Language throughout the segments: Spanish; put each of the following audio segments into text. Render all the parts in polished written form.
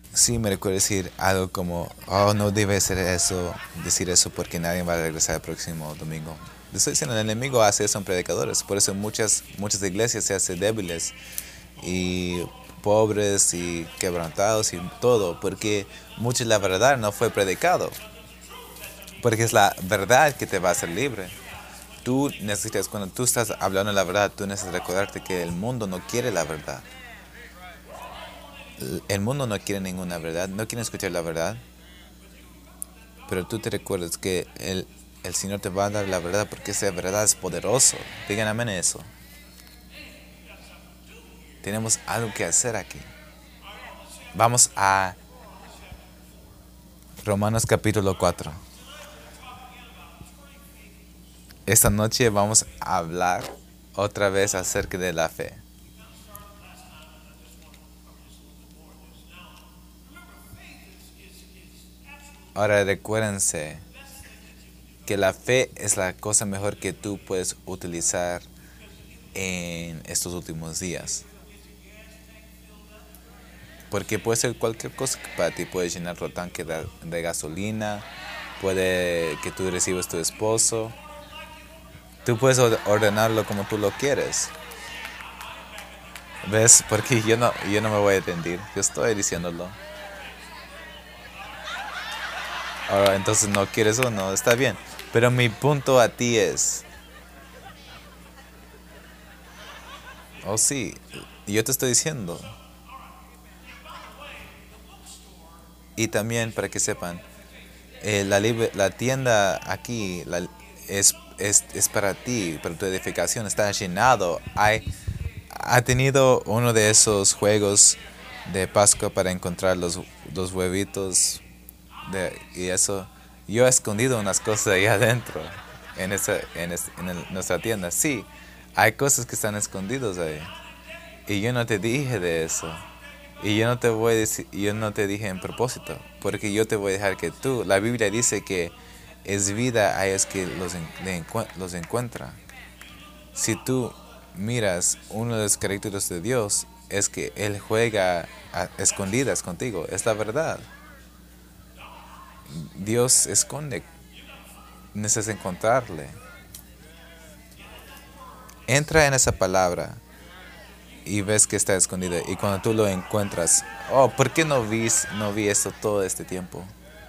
Sí, me recuerdo decir algo como, oh, no debe ser eso, decir eso porque nadie va a regresar el próximo domingo. Le estoy diciendo, el enemigo hace eso en predicadores, por eso muchas iglesias se hacen débiles y pobres y quebrantados y todo, porque mucha de la verdad no fue predicado, porque es la verdad que te va a hacer libre. Tú necesitas, cuando tú estás hablando la verdad, tú necesitas recordarte que el mundo no quiere la verdad. El mundo no quiere ninguna verdad, no quiere escuchar la verdad, pero tú te recuerdas que el Señor te va a dar la verdad porque esa verdad es poderoso. Digan amén a eso. Tenemos algo que hacer aquí. Vamos a Romanos capítulo 4. Esta noche vamos a hablar otra vez acerca de la fe. Ahora recuérdense que la fe es la cosa mejor que tú puedes utilizar en estos últimos días. Porque puede ser cualquier cosa que para ti. Puede llenar tu tanque de gasolina, puede que tú recibas tu esposo. Tú puedes ordenarlo como tú lo quieres. ¿Ves? Porque yo no me voy a rendir. Yo estoy diciéndolo. Ahora, entonces no quieres o no, está bien. Pero mi punto a ti es, oh sí, yo te estoy diciendo. Y también para que sepan, la tienda aquí es para ti, para tu edificación, está llenado. Ha tenido uno de esos juegos de Pascua para encontrar los huevitos y eso. Yo he escondido unas cosas ahí adentro, nuestra tienda. Sí, hay cosas que están escondidas ahí. Y yo no te dije de eso. Y yo no te voy a decir, yo no te dije en propósito, porque yo te voy a dejar que tú. La Biblia dice que es vida a ellos que los encuentran. Si tú miras, uno de los caracteres de Dios es que Él juega a escondidas contigo. Es la verdad. Dios esconde. Necesitas encontrarle. Entra en esa palabra y ves que está escondido. Y cuando tú lo encuentras, oh, ¿por qué no vi esto todo este tiempo?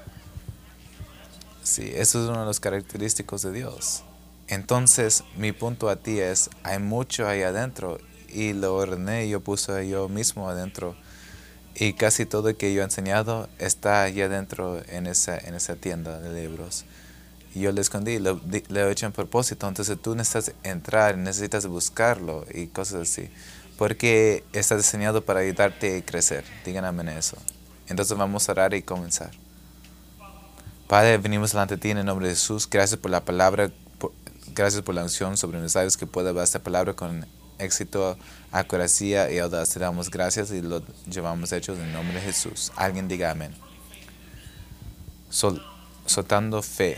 Sí, eso es uno de los característicos de Dios. Entonces, mi punto a ti es, hay mucho ahí adentro y lo ordené, yo puse yo mismo adentro y casi todo lo que yo he enseñado está allá adentro en esa tienda de libros. Y yo lo escondí, lo he hecho en propósito, entonces tú necesitas entrar, necesitas buscarlo y cosas así. Porque está diseñado para ayudarte a crecer. Digan amén a eso. Entonces vamos a orar y comenzar. Padre, venimos delante de ti en el nombre de Jesús. Gracias por la palabra, gracias por la unción sobre nosotros que pueda ver esta palabra con éxito, acuracia y audacia. Te damos gracias y lo llevamos hechos en el nombre de Jesús. Alguien diga amén. Soltando fe.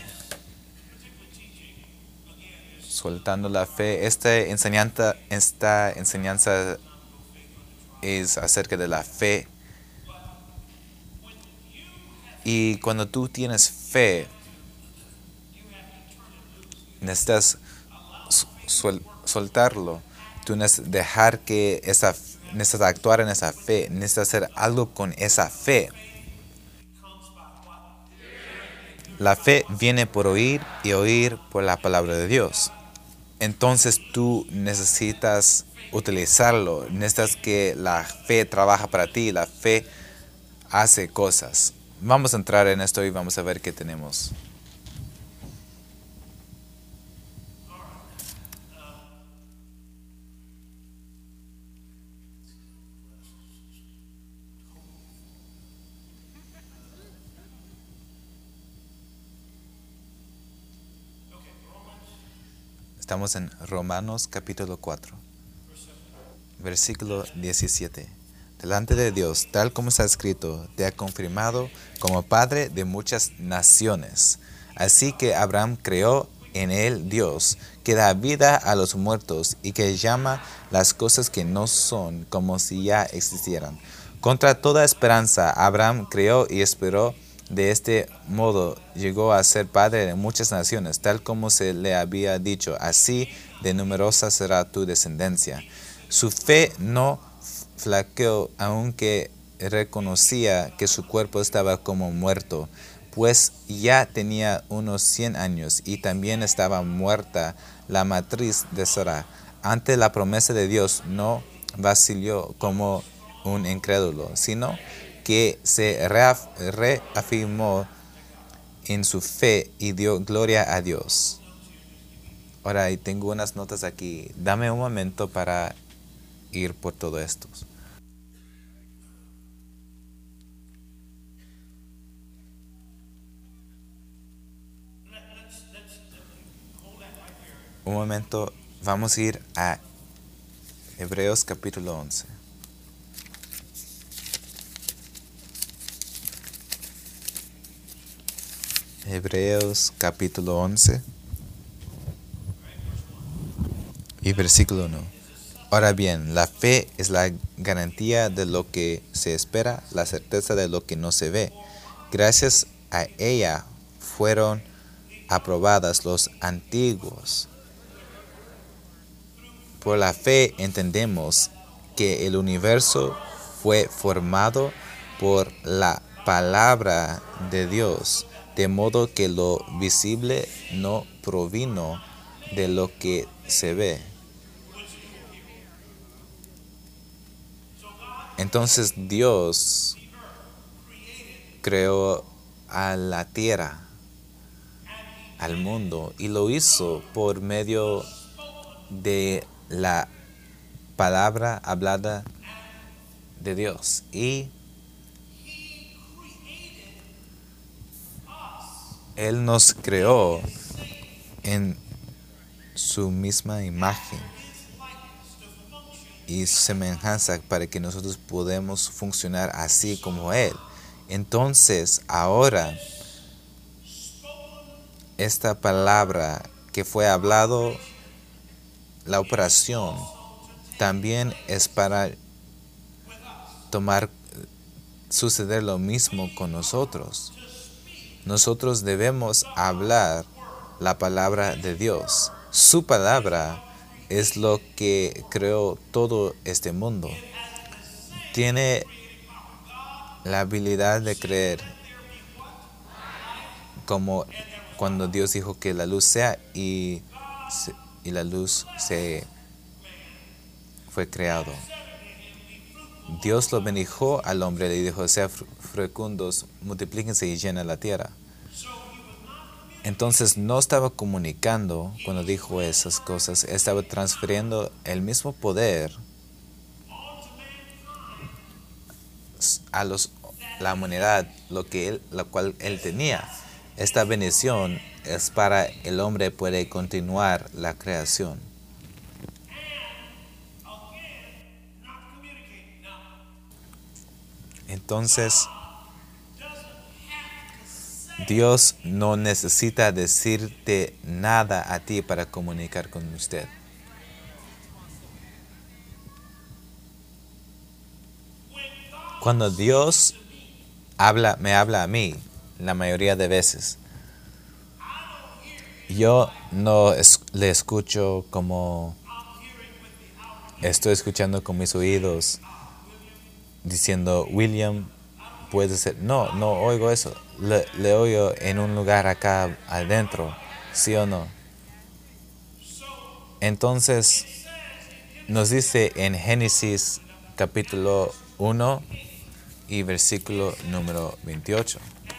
Soltando la fe. Esta enseñanza es acerca de la fe. Y cuando tú tienes fe, necesitas soltarlo. Tú necesitas dejar que necesitas actuar en esa fe. Necesitas hacer algo con esa fe. La fe viene por oír y oír por la palabra de Dios. Entonces tú necesitas utilizarlo. Necesitas que la fe trabaja para ti. La fe hace cosas. Vamos a entrar en esto y vamos a ver qué tenemos. Estamos en Romanos capítulo 4, versículo 17. Delante de Dios, tal como está escrito, te ha confirmado como padre de muchas naciones. Así que Abraham creó en él Dios, que da vida a los muertos y que llama las cosas que no son como si ya existieran. Contra toda esperanza, Abraham creyó y esperó. De este modo llegó a ser padre de muchas naciones, tal como se le había dicho, así de numerosa será tu descendencia. Su fe no flaqueó, aunque reconocía que su cuerpo estaba como muerto, pues ya tenía unos 100 años y también estaba muerta la matriz de Sara. Ante la promesa de Dios no vaciló como un incrédulo, sino que se reafirmó en su fe y dio gloria a Dios. Ahora, y tengo unas notas aquí. Dame un momento para ir por todo esto. Un momento, vamos a ir a Hebreos capítulo 11. Hebreos capítulo 11 y versículo 1. Ahora bien, la fe es la garantía de lo que se espera, la certeza de lo que no se ve. Gracias a ella fueron aprobadas los antiguos. Por la fe entendemos que el universo fue formado por la palabra de Dios, de modo que lo visible no provino de lo que se ve. Entonces Dios creó a la tierra, al mundo, y lo hizo por medio de la palabra hablada de Dios. Y Él nos creó en su misma imagen y semejanza para que nosotros podamos funcionar así como Él. Entonces, ahora, esta palabra que fue hablado, la operación, también es para suceder lo mismo con nosotros. Nosotros debemos hablar la palabra de Dios. Su palabra es lo que creó todo este mundo. Tiene la habilidad de creer, como cuando Dios dijo que la luz sea y la luz fue creado. Dios lo bendijo al hombre, le dijo, sean fecundos, multiplíquense y llenen la tierra. Entonces no estaba comunicando cuando dijo esas cosas, estaba transfiriendo el mismo poder a la humanidad, la cual él tenía. Esta bendición es para el hombre puede continuar la creación. Entonces, Dios no necesita decirte nada a ti para comunicar con usted. Cuando Dios me habla a mí, la mayoría de veces, yo no le escucho como estoy escuchando con mis oídos, diciendo, William, puede ser. No oigo eso. Le oigo en un lugar acá adentro, ¿sí o no? Entonces, nos dice en Génesis capítulo 1 y versículo número 28.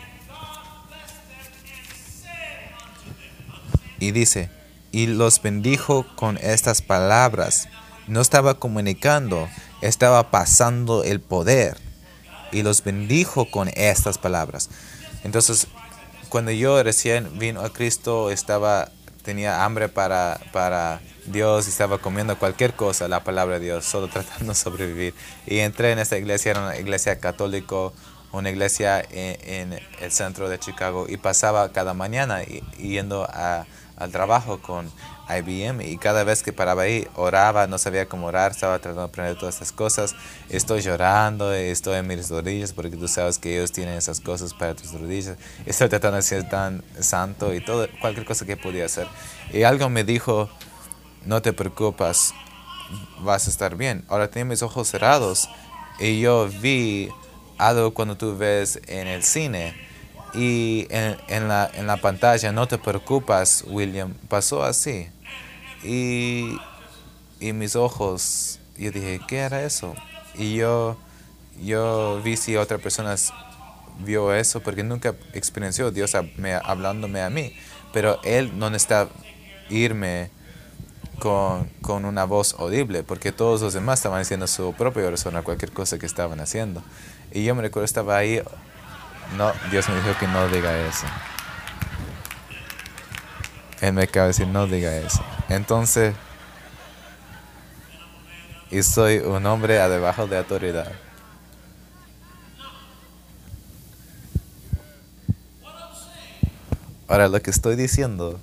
Y dice, y los bendijo con estas palabras. No estaba comunicando, estaba pasando el poder. Y los bendijo con estas palabras. Entonces, cuando yo recién vino a Cristo, tenía hambre para Dios y estaba comiendo cualquier cosa, la palabra de Dios, solo tratando de sobrevivir. Y entré en esta iglesia, era una iglesia católica, una iglesia en el centro de Chicago, y pasaba cada mañana yendo a al trabajo con IBM y cada vez que paraba ahí oraba, no sabía cómo orar, estaba tratando de aprender todas estas cosas. Estoy llorando, estoy en mis rodillas porque tú sabes que ellos tienen esas cosas para tus rodillas. Estoy tratando de ser tan santo y todo, cualquier cosa que podía hacer. Y algo me dijo, no te preocupes, vas a estar bien. Ahora tenía mis ojos cerrados y yo vi algo cuando tú ves en el cine y en la pantalla, no te preocupes, William, pasó así. Y, y mis ojos, yo dije, ¿qué era eso? Y yo vi si otra persona vio eso porque nunca experienció Dios hablándome a mí. Pero Él no necesita irme con una voz audible, porque todos los demás estaban haciendo su propia oración a cualquier cosa que estaban haciendo. Y yo me recuerdo, estaba ahí, no, Dios me dijo que no diga eso. Él me acaba de decir, no diga eso. Entonces, y soy un hombre a debajo de autoridad. Ahora, lo que estoy diciendo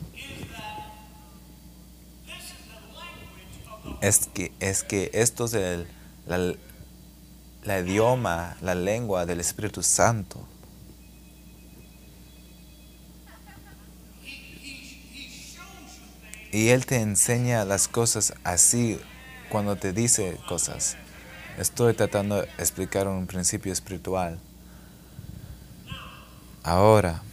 es que esto es la idioma, la lengua del Espíritu Santo. Y Él te enseña las cosas así cuando te dice cosas. Estoy tratando de explicar un principio espiritual. Ahora,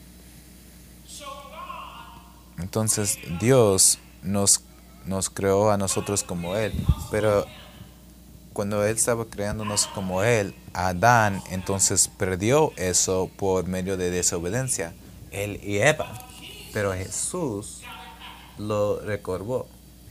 entonces Dios nos creó a nosotros como Él, pero cuando Él estaba creándonos como Él, Adán entonces perdió eso por medio de desobediencia, Él y Eva, pero Jesús lo recobró.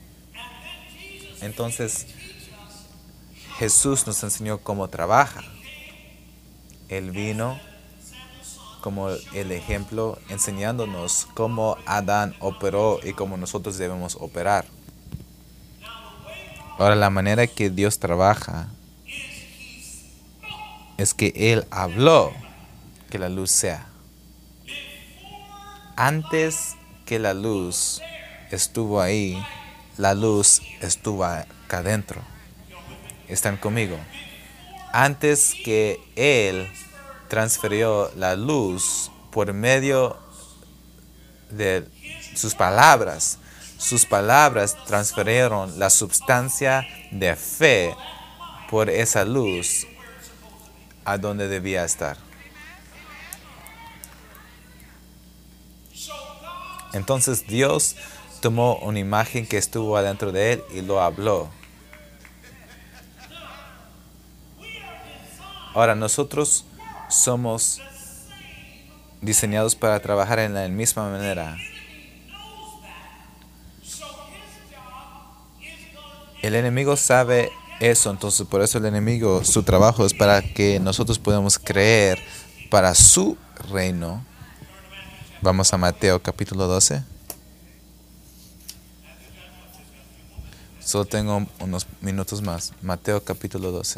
Entonces Jesús nos enseñó cómo trabaja. Él vino como el ejemplo, enseñándonos cómo Adán operó y cómo nosotros debemos operar. Ahora, la manera que Dios trabaja es que Él habló que la luz sea. Antes que la luz estuvo ahí, la luz estuvo acá adentro. ¿Están conmigo? Antes que Él transfirió la luz por medio de sus palabras transfirieron la sustancia de fe por esa luz a donde debía estar. Entonces Dios tomó una imagen que estuvo adentro de Él y lo habló. Ahora, nosotros somos diseñados para trabajar en la misma manera. El enemigo sabe eso, entonces por eso el enemigo, su trabajo es para que nosotros podamos creer para su reino. Vamos a Mateo capítulo 12. Solo tengo unos minutos más. Mateo capítulo 12.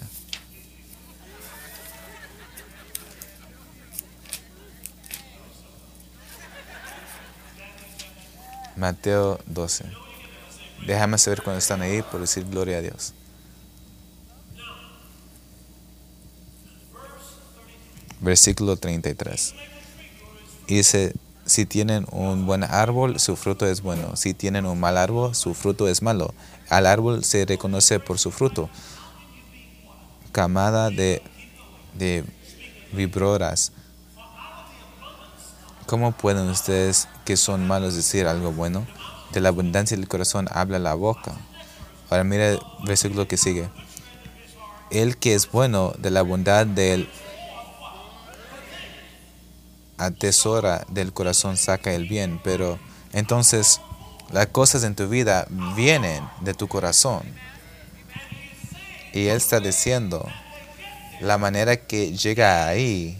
Mateo 12. Déjame saber cuando están ahí por decir gloria a Dios. Versículo 33. Dice, si tienen un buen árbol, su fruto es bueno. Si tienen un mal árbol, su fruto es malo. Al árbol se reconoce por su fruto. Camada de víboras. ¿Cómo pueden ustedes que son malos decir algo bueno? De la abundancia del corazón habla la boca. Ahora mira el versículo que sigue. El que es bueno de la bondad del atesora del corazón saca el bien. Pero entonces las cosas en tu vida vienen de tu corazón. Y Él está diciendo, la manera que llega ahí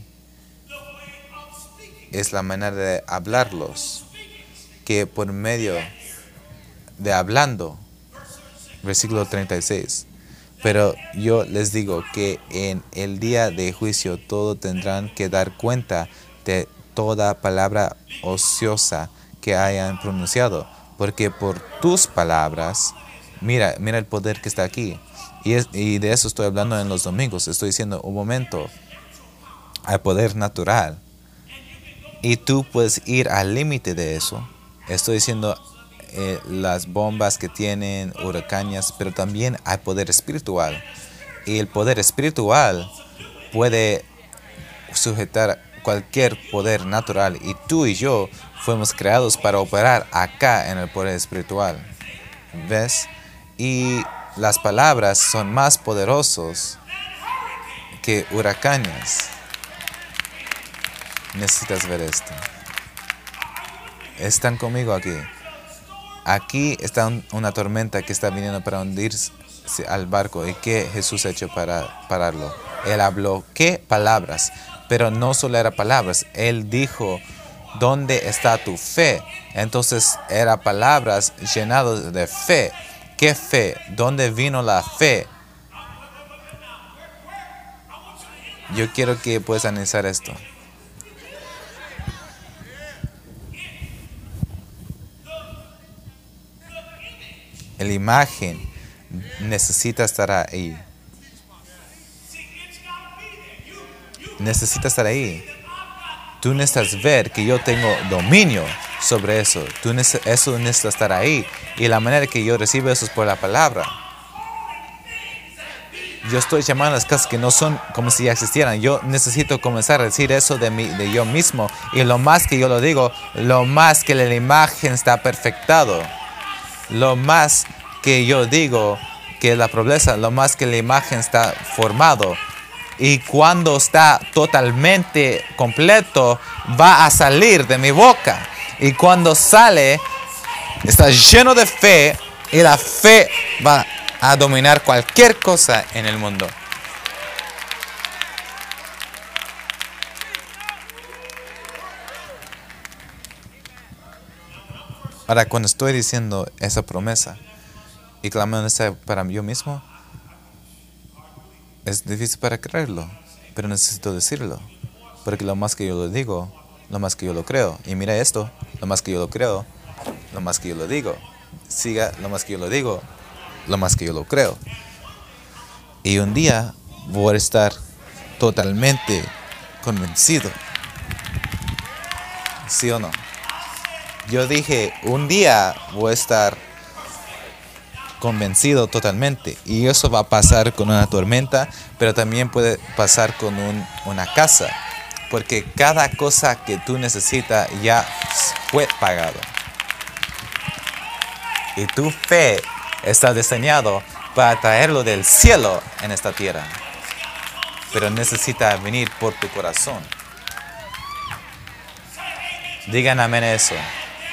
es la manera de hablarlos. Que por medio de hablando, versículo 36. Pero yo les digo que en el día de juicio todos tendrán que dar cuenta de toda palabra ociosa que hayan pronunciado, porque por tus palabras, mira el poder que está aquí. Y de eso estoy hablando en los domingos. Estoy diciendo, un momento, hay poder natural. Y tú puedes ir al límite de eso. Estoy diciendo las bombas que tienen, huracanes, pero también hay poder espiritual. Y el poder espiritual puede sujetar cualquier poder natural. Y tú y yo fuimos creados para operar acá en el poder espiritual. ¿Ves? Y las palabras son más poderosos que huracanes. Necesitas ver esto. Están conmigo aquí. Aquí está una tormenta que está viniendo para hundirse al barco. ¿Y qué Jesús ha hecho para pararlo? Él habló, ¿qué? Palabras. Pero no solo era palabras. Él dijo, ¿dónde está tu fe? Entonces era palabras llenadas de fe. ¿Qué fe? ¿Dónde vino la fe? Yo quiero que puedas analizar esto. La imagen necesita estar ahí. Necesita estar ahí. Tú necesitas ver que yo tengo dominio sobre eso. Eso necesita estar ahí. Y la manera que yo recibo eso es por la palabra. Yo estoy llamando a las cosas que no son como si ya existieran. Yo necesito comenzar a decir eso de yo mismo. Y lo más que yo lo digo, lo más que la imagen está perfectado. Lo más que yo digo que la pobreza, lo más que la imagen está formado. Y cuando está totalmente completo, va a salir de mi boca. Y cuando sale, está lleno de fe. Y la fe va a dominar cualquier cosa en el mundo. Ahora, cuando estoy diciendo esa promesa y clamando esa para yo mismo, es difícil para creerlo, pero necesito decirlo, porque lo más que yo lo digo, lo más que yo lo creo. Y mira esto, lo más que yo lo creo, lo más que yo lo digo. Siga, lo más que yo lo digo, lo más que yo lo creo. Y un día voy a estar totalmente convencido. ¿Sí o no? Yo dije, un día voy a estar convencido totalmente. Y eso va a pasar con una tormenta, pero también puede pasar con una casa. Porque cada cosa que tú necesitas ya fue pagado. Y tu fe está diseñado para traerlo del cielo en esta tierra. Pero necesita venir por tu corazón. Digan amén a eso.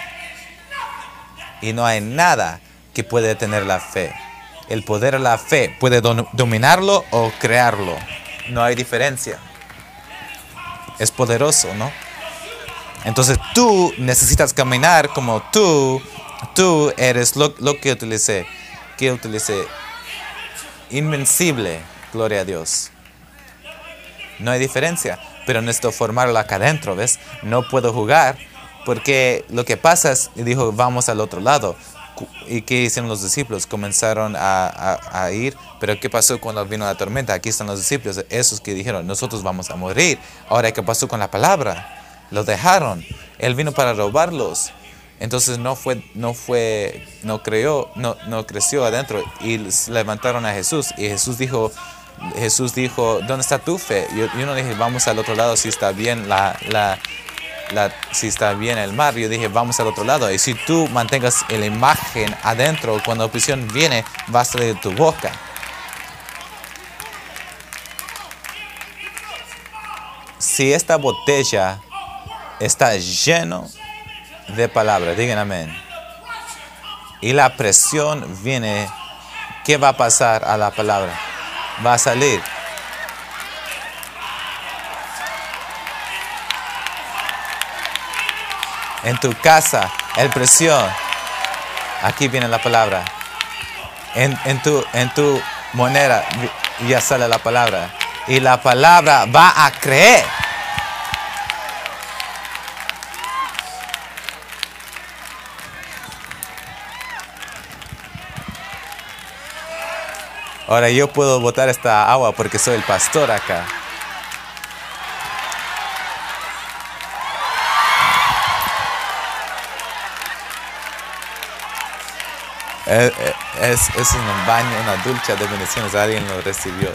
Y no hay nada que puede detener la fe. El poder de la fe puede dominarlo o crearlo. No hay diferencia. Es poderoso, ¿no? Entonces tú necesitas caminar como tú eres lo que utilicé. ¿Qué utilicé? Invencible. Gloria a Dios. No hay diferencia. Pero necesito formarlo acá adentro, ¿ves? No puedo jugar. Porque lo que pasa es, dijo, vamos al otro lado. ¿Y qué hicieron los discípulos? Comenzaron a ir. Pero ¿qué pasó cuando vino la tormenta? Aquí están los discípulos, esos que dijeron, nosotros vamos a morir. Ahora, ¿qué pasó con la palabra? Los dejaron. Él vino para robarlos. Entonces no creció adentro. Y levantaron a Jesús. Y Jesús dijo, ¿dónde está tu fe? Yo no dije, vamos al otro lado si está bien si está bien el mar. Yo dije, vamos al otro lado. Y si tú mantengas la imagen adentro, cuando la opresión viene, va a salir de tu boca. Si esta botella está llena de palabras, digan amén, y la presión viene, ¿qué va a pasar a la palabra? Va a salir. En tu casa, el presión. Aquí viene la palabra. En tu moneda ya sale la palabra. Y la palabra va a creer. Ahora yo puedo botar esta agua porque soy el pastor acá. Es un baño, una ducha de bendiciones. Alguien lo recibió.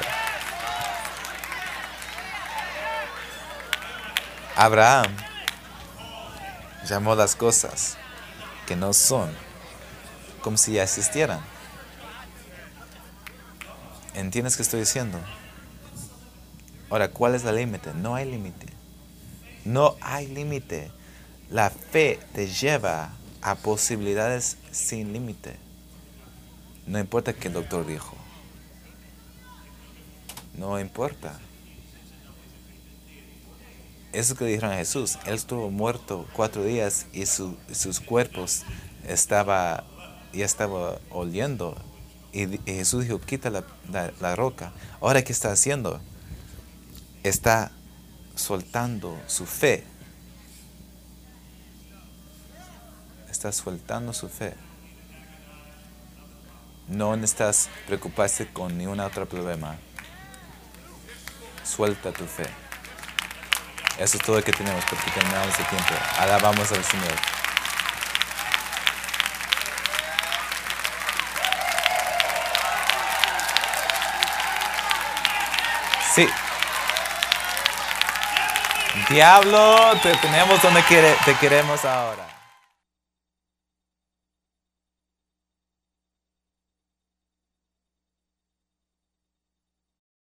Abraham llamó las cosas que no son como si ya existieran. ¿Entiendes qué estoy diciendo? Ahora, ¿cuál es el límite? No hay límite. No hay límite. La fe te lleva a posibilidades sin límite. No importa qué el doctor dijo. No importa. Eso que dijeron a Jesús. Él estuvo muerto 4 días y sus cuerpos ya estaba oliendo. Y Jesús dijo, quita la roca. Ahora, ¿qué está haciendo? Está soltando su fe. Está soltando su fe. No necesitas preocuparse con ningún otro problema. Suelta tu fe. Eso es todo lo que tenemos porque terminamos el tiempo. Alabamos al Señor. Sí. Diablo, te tenemos donde te queremos ahora.